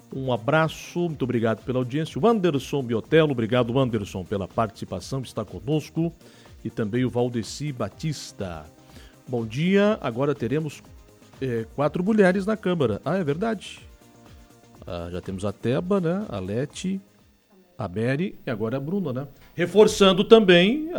Um abraço, muito obrigado pela audiência. O Anderson Biotello, obrigado, Anderson, pela participação, está conosco. E também o Valdeci Batista. Bom dia, agora teremos 4 mulheres na Câmara. Ah, é verdade. Já temos a Teba, né? A Leti, a Mary e agora a Bruna, né? Reforçando também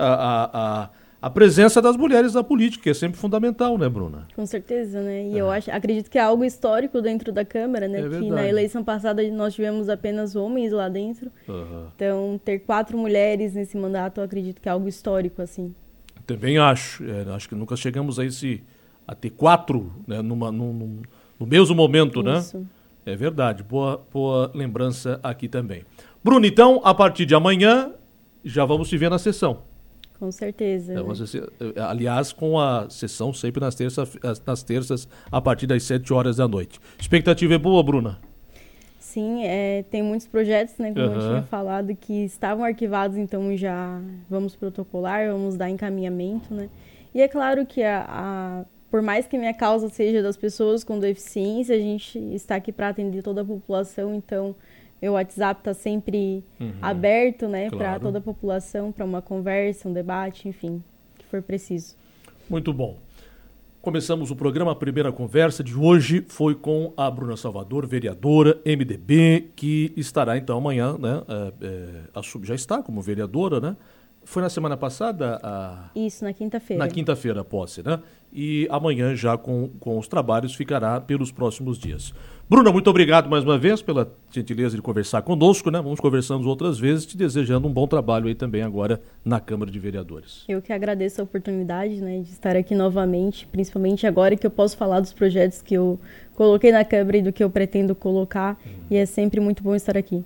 a presença das mulheres na política, que é sempre fundamental, né, Bruna? Com certeza, né? E eu acredito que é algo histórico dentro da Câmara, né? Que na eleição passada nós tivemos apenas homens lá dentro. Então, ter 4 mulheres nesse mandato, eu acredito que é algo histórico, assim. Também acho. Acho que nunca chegamos a ter 4, né, no mesmo momento, Isso. Né? É verdade. Boa lembrança aqui também. Bruna, então, a partir de amanhã, já vamos te ver na sessão. Com certeza. Né? Aliás, com a sessão sempre nas terças, a partir das 7 horas da noite. Expectativa é boa, Bruna? Sim, tem muitos projetos, né, como eu tinha falado, que estavam arquivados, então já vamos protocolar, vamos dar encaminhamento, né? E é claro que por mais que minha causa seja das pessoas com deficiência, a gente está aqui para atender toda a população, então meu WhatsApp está sempre aberto, né, para toda a população, para uma conversa, um debate, enfim, que for preciso. Muito bom. Começamos o programa, a primeira conversa de hoje foi com a Bruna Salvador, vereadora MDB, que estará então amanhã, né, já está como vereadora, né? Foi na semana passada? Isso, na quinta-feira. Na quinta-feira a posse, né? E amanhã já com os trabalhos ficará pelos próximos dias. Bruna, muito obrigado mais uma vez pela gentileza de conversar conosco, né? Vamos conversando outras vezes, te desejando um bom trabalho aí também agora na Câmara de Vereadores. Eu que agradeço a oportunidade, né, de estar aqui novamente, principalmente agora que eu posso falar dos projetos que eu coloquei na Câmara e do que eu pretendo colocar, e é sempre muito bom estar aqui.